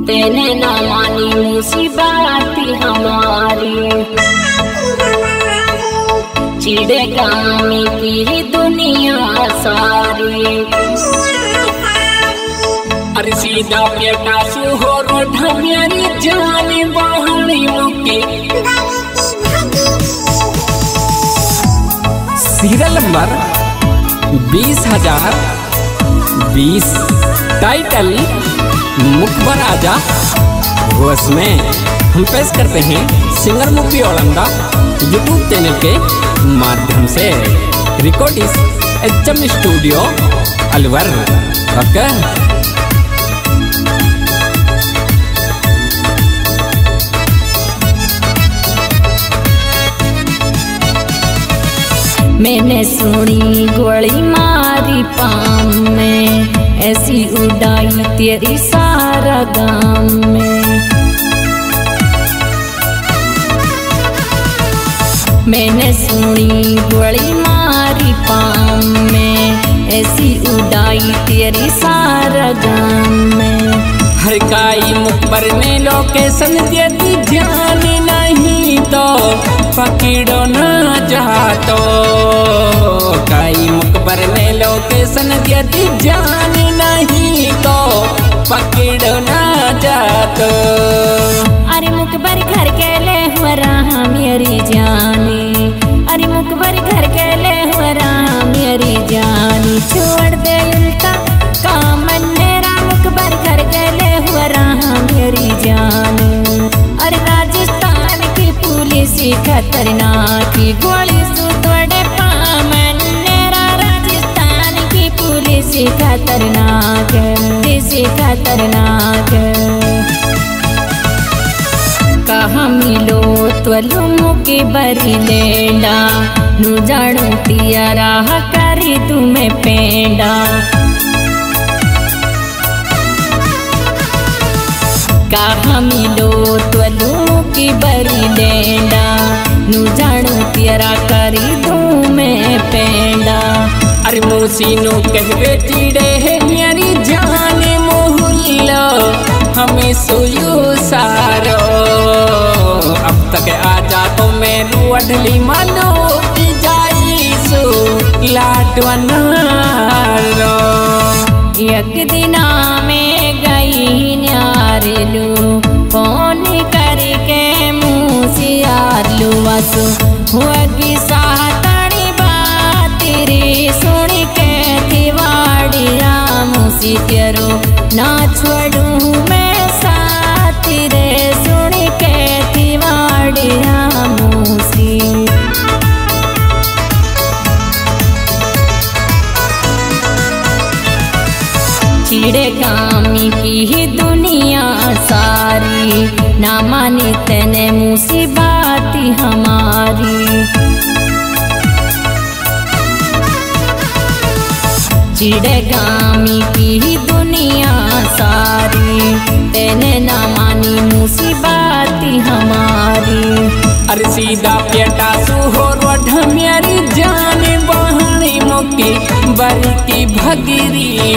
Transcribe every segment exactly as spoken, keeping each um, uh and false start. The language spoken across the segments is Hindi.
तेने ना मानी मुसीबत हमारी, चिड़े गामी की दुनिया सारी। अरे सीधा बेटा सुहोर ढमेरी जाने बहनी मुके। सीरियल नंबर बीस हजार बीस, टाइटल मुखबर आजा। वो उसमें हम पेश करते हैं सिंगर मूवी औलंदा यूट्यूब चैनल के माध्यम से। Records H M studio Alwar. Okay मैंने सुनी गोली मारी पाम में, ऐसी उड़ाई तेरी सारा गाम में। मैंने सुनी गोली मारी पाम में, ऐसी उड़ाई तेरी सारा गाम में। हर काई मुखबर में लोकेशन देती ध्यान नहीं तो पकड़ो ना जातो। काई मुखबर में लोकेशन देती ध्यान नहीं तो पकड़ो ना जातो। अरे मुखबर घर के ले हुआ रहा मेरी जानी, अरे मुखबर घर के ले हुआ रहा मेरी जानी। छोड़ दे उल्टा काम मेरा, मुखबर घर के ले हुआ रहा मेरी जानी। अरे राजस्थान की पुलिस खतरनाक, गोली सु तोड़े पामन मेरा। राजस्थान की पुलिस खतरनाक, पुलिस खतरनाक। कहाँ मिलो त्वलु मुके बरी लेंडा, नु जाणू टिया राह करी तुम्हें पेंडा। कहाँ मिलो त्वलु मुके बरी लेंडा, नु जाणू टिया करी तुम्हें पेंडा। अरे मोसीनो कहवे चिड़े है मेरी जान मोहुल्लो, हमें सोयो सारो। अब तक आजा तो मैं रुअढली मानो की जाई सो लाडवनारो। एक दिना में गई न्यारलू, फोन करके मुसियारलू। वसु हुआ सातड़ी बात रे, सुन के दिवाड़िया मुसी तेरो ना छोड़ू मैं साथ रे। सुन के दिवाड़िया मुसी। चिड़े गामी की दुनिया सारी, ना मानी तेने मुसीबत हमारी। चिड़े गामी की दुनिया सारी, तेने ना मानी मुसीबत हमारी। अरे सीधा बेटा सुहोर ढमेरी जाने बहनी मुकी बरी की भगरी।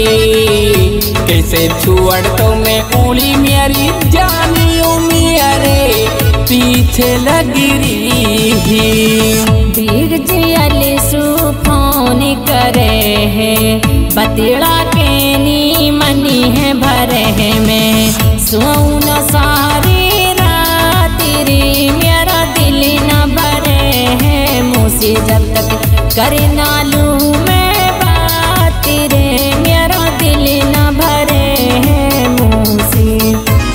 कैसे छुअड़ तो मैं उड़ी मेरी जानियो मेरे पीछे लगरी। दीग जियल सु फोन करे है, बतिड़ा के नी मनी है भरे है। मैं सोऊं न सारी रात रे, मेरा दिल न भरे है मुझसे जब तक करे ना लूं मैं बात रे। मेरा दिल न भरे है मुझसे।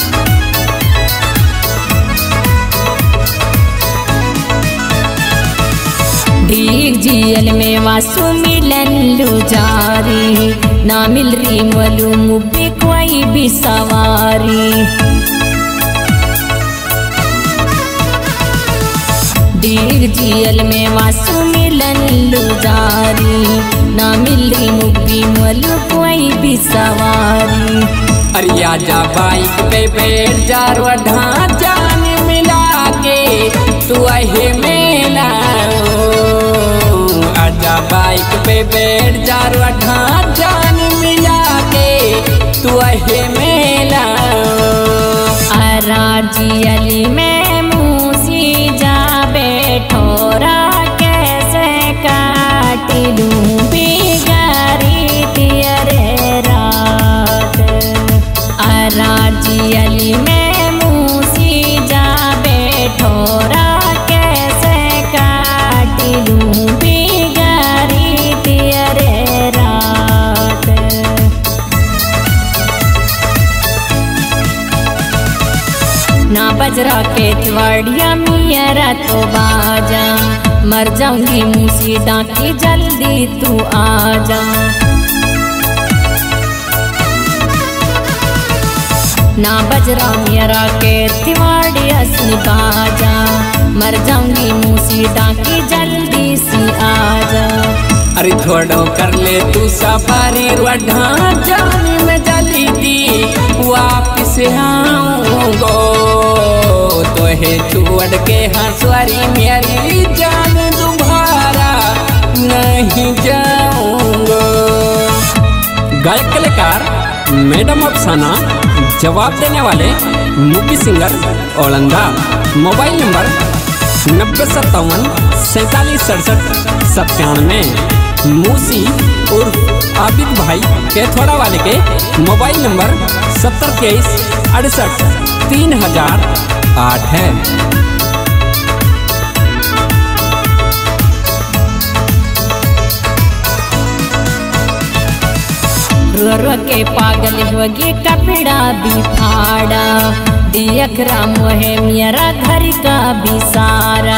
ढीक जियल में वासु मिलन लू जारी, ना मिल रही मलू मुझे कोई भी सवारी। ढीक जियल में वासु मिलन लू जारी, ना मिल रही मुझे मलू कोई भी सवारी। अरे आजा बाइक पे बैठ जा ढा जान मिला के तू आहे मेला। आजा बाइक पे बैठ जा ढा जान मिला के तू आहे मेला। राजी अली में मूसी जा बैठोरा कैसे काट लूं बिगारी तेरे रात। ना बजरा के तिवाड़िया मियरा तो बाजा, मर जाऊंगी मूसी डांकी जल्दी तू आजा। ना बजरा मेरा के तिवाड़ी असली बाजा, मर जाऊंगी मूसी डांकी जल्दी सी आजा। अरे थोड़ो कर ले तू सफारी वढ़ा जानी में जली दी वापिस आऊंगो तो है छोड़ के हंसवारी मेरी जान दोबारा नहीं जाऊंगो। गायक कलाकार मैडम अफसाना, जवाब देने वाले मूवी सिंगर औलंदा। मोबाइल नंबर नब्बे सत्तावन सैतालीस सड़सठ सत्तानवे। मूसी उर्फ आबिद भाई केथोड़ा वाले के मोबाइल नंबर सत्तर तेईस अड़सठ तीन हजार आठ है। रो रो के पागल होगी कपड़ा भी फाड़ा, दियक राम है मेरा घर का भी सारा।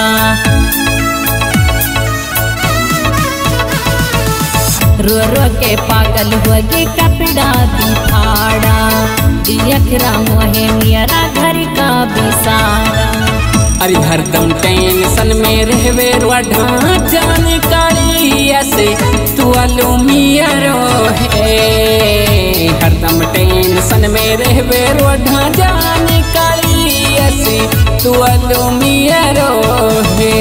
रो रो के पागल होगी कपड़ा भी फाड़ा, दियक राम है मेरा घर का भी सारा। अरे हरदम टेंशन में रहवे रोढ़ा जाने काली ऐसे तू आलू मियारो है। हरदम टेंशन में रहवे रोढ़ा जाने काली ऐसे तू आलू मियारो है।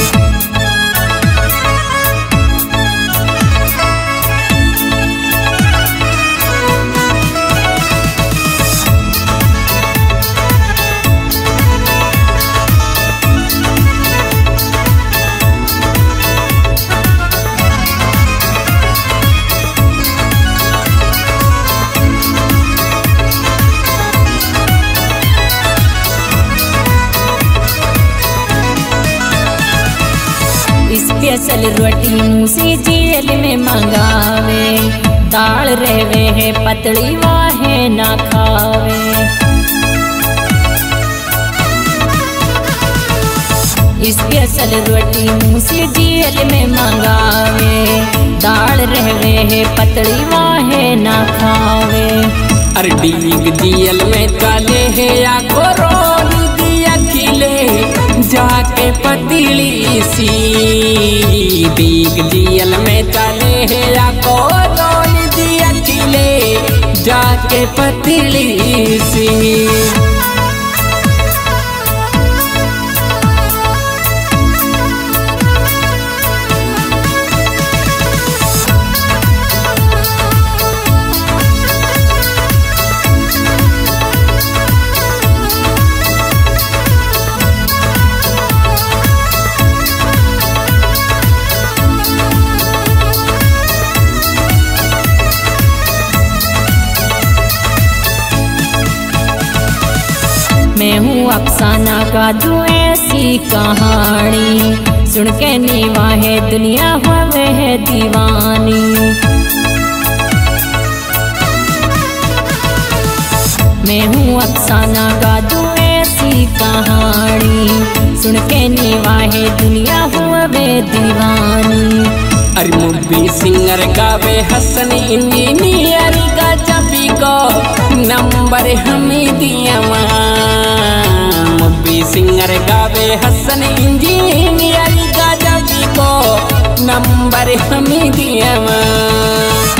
स्पेशल रोटी मूसी जेल में मंगावे, दाल रहवे है पतली वाहे ना खावे। स्पेशल रोटी मूसी जेल में मंगावे, दाल रहवे है पतली वाहे ना खावे। अरे डीग दियल में काले है आखो रोल दिया खिले जाके पतली सी। डीग दियल में काले है आखो रोल दिया खिले जाके पतली सी। मैं हूँ अफसाना का दूं ऐसी कहानी, सुन के निवाहे दुनिया हुए है दीवानी। मैं हूँ अफसाना का दूं ऐसी कहानी, सुन के निवाहे दुनिया हुए दीवानी। अरे मूवी सिंगर गावे हसन इंजीनियर का जबी को नंबर हमें दिया। मूवी सिंगर गावे हसन इंजीनियर का जबी को नंबर हमें दिया।